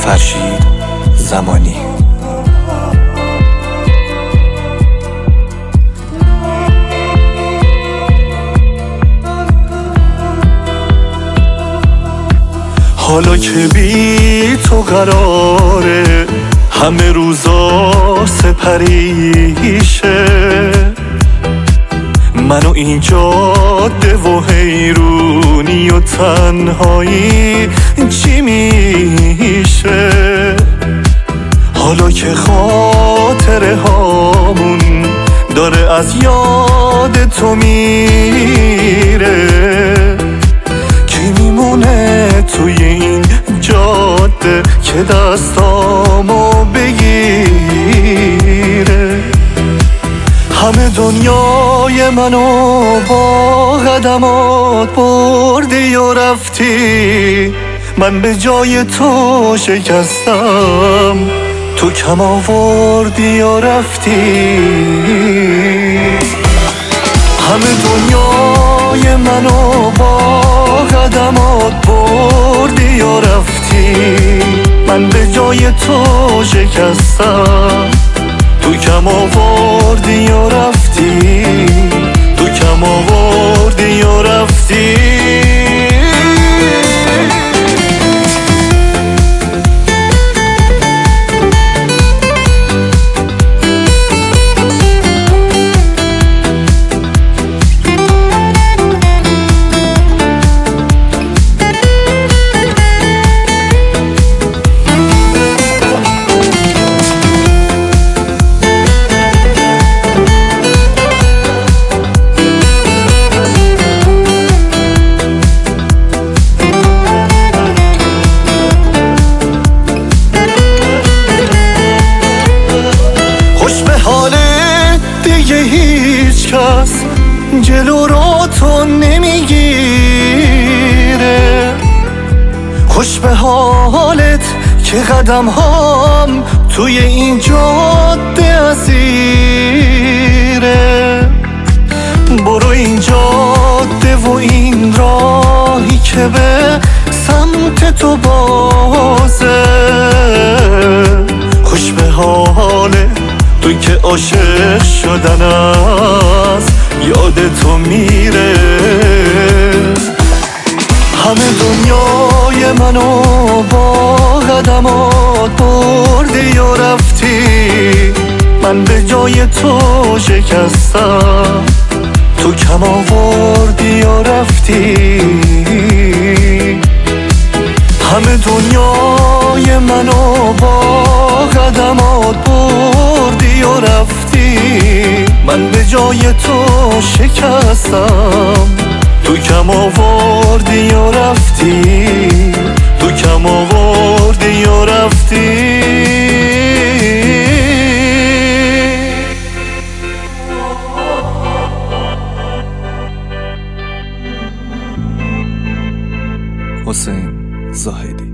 فرشید زمانی. حالا که بی تو قراره همه روزا سپریشه، منو این جاده و حیرونی و تنهایی چی میشه؟ حالا که خاطره هامون داره از یاد تو میره، کی میمونه توی این جاده که دستامو بگیره؟ همه دنیای منو با قدمات بردی و رفتی، من به جای تو شکستم، تو کم آوردی و رفتی. همه دنیای منو با قدمات بردی و رفتی، من به جای تو شکستم، تو کم آوردی و رفتی، تو کم آوردی و رفتی. دیگه هیچ کس جلو رو تو نمیگیره، خوش به حالت که قدم هام توی این جاده اسیره. برو این جاده و این راهی که به سمت تو بازه، خوش به حالت تو که عاشق شدن از یاد تو میره. همه دنیای منو با قدمات بردی و رفتی، من به جای تو شکستم، تو کم آوردی و رفتی. همه دنیای منو با قدمات بردی و رفتی، من به جای تو شکستم، تو کم آوردی و رفتی، تو کم آوردی و رفتی. حسین زاهدی.